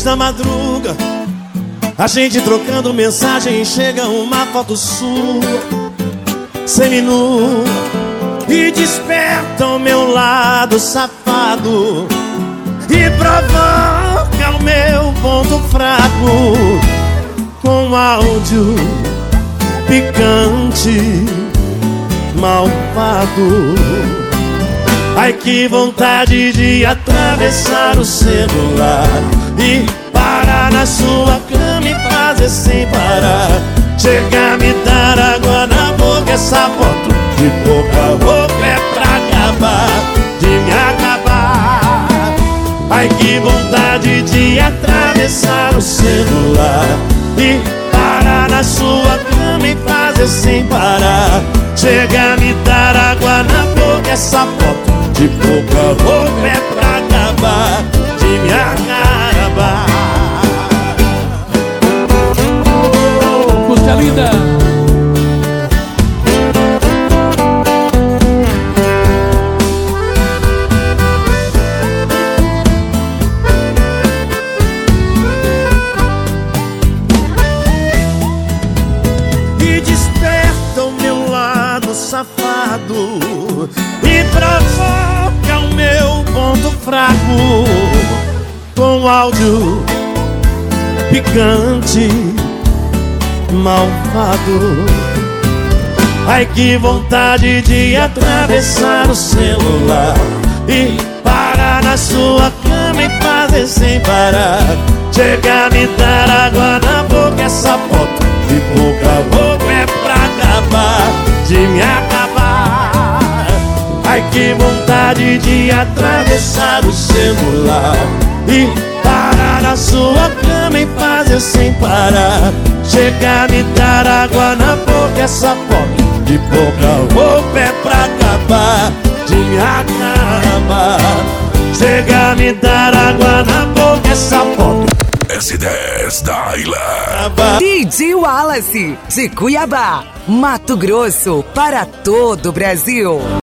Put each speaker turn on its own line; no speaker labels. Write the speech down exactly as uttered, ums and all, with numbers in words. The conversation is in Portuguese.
Depois da madruga, a gente trocando mensagem, chega uma foto sua, seminua, e desperta o meu lado safado e provoca o meu ponto fraco com áudio picante, malvado. Ai, que vontade de atravessar o celular e parar na sua cama e fazer sem parar. Chega a me dar água na boca, essa foto de pouca roupa é pra acabar, de me acabar. Ai, que vontade de atravessar o celular e parar na sua cama e fazer sem parar. Chega a me dar água na boca, essa foto de pouca roupa é pra acabar, de me acabar.
Música linda!
E desperta o meu lado safado e provoca o meu ponto fraco com áudio picante, malvado. Ai, que vontade de atravessar o celular e parar na sua cama e fazer sem parar. Chega a me dar água na boca, essa foto de pouca roupa é pra acabar, de me acabar. Ai, que vontade de atravessar o celular e parar na sua cama e fazer sem parar. Chega a me dar água na boca, essa foto de pouca roupa é pra acabar, de me acabar. Chega a me dar água na boca, essa foto
S dez da Ilha.
D J Wallace, de Cuiabá, Mato Grosso, para todo o Brasil.